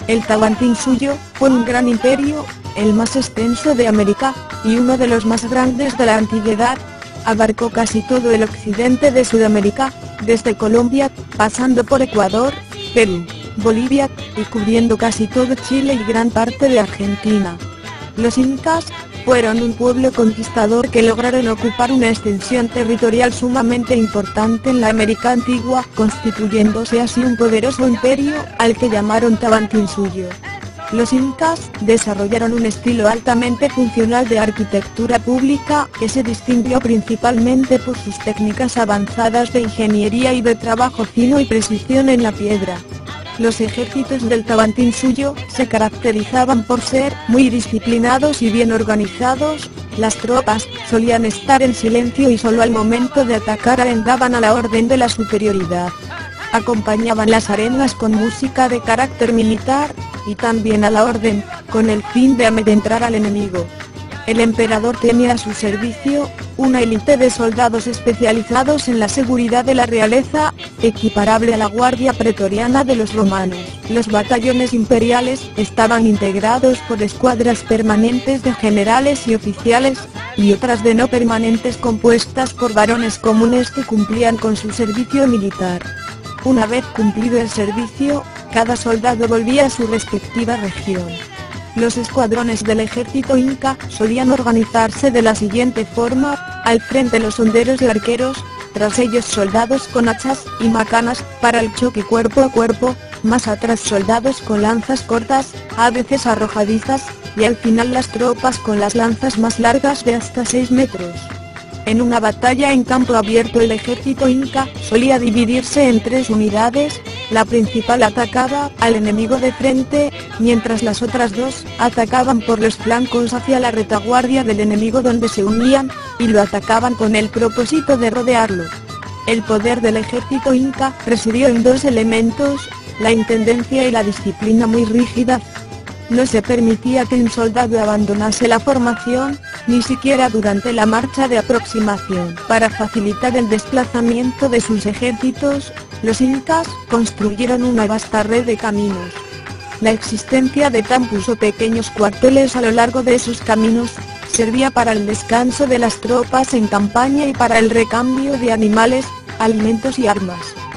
El Tahuantinsuyo fue un gran imperio, el más extenso de América, y uno de los más grandes de la antigüedad. Abarcó casi todo el occidente de Sudamérica, desde Colombia, pasando por Ecuador, Perú, Bolivia, y cubriendo casi todo Chile y gran parte de Argentina. Los incas fueron un pueblo conquistador que lograron ocupar una extensión territorial sumamente importante en la América antigua, constituyéndose así un poderoso imperio, al que llamaron Tahuantinsuyo. Los incas desarrollaron un estilo altamente funcional de arquitectura pública, que se distinguió principalmente por sus técnicas avanzadas de ingeniería y de trabajo fino y precisión en la piedra. Los ejércitos del Tahuantinsuyo se caracterizaban por ser muy disciplinados y bien organizados. Las tropas solían estar en silencio y solo al momento de atacar arengaban a la orden de la superioridad. Acompañaban las arenas con música de carácter militar, y también a la orden, con el fin de amedrentar al enemigo. El emperador tenía a su servicio una élite de soldados especializados en la seguridad de la realeza, equiparable a la guardia pretoriana de los romanos. Los batallones imperiales estaban integrados por escuadras permanentes de generales y oficiales, y otras de no permanentes compuestas por varones comunes que cumplían con su servicio militar. Una vez cumplido el servicio, cada soldado volvía a su respectiva región. Los escuadrones del ejército inca solían organizarse de la siguiente forma: al frente los honderos y arqueros, tras ellos soldados con hachas y macanas para el choque cuerpo a cuerpo, más atrás soldados con lanzas cortas, a veces arrojadizas, y al final las tropas con las lanzas más largas de hasta 6 metros. En una batalla en campo abierto el ejército inca solía dividirse en 3 unidades. La principal atacaba al enemigo de frente, mientras las otras 2 atacaban por los flancos hacia la retaguardia del enemigo, donde se unían y lo atacaban con el propósito de rodearlo. El poder del ejército inca residió en 2 elementos: la intendencia y la disciplina muy rígida. No se permitía que un soldado abandonase la formación, ni siquiera durante la marcha de aproximación. Para facilitar el desplazamiento de sus ejércitos, los incas construyeron una vasta red de caminos. La existencia de campus o pequeños cuarteles a lo largo de esos caminos servía para el descanso de las tropas en campaña y para el recambio de animales, alimentos y armas.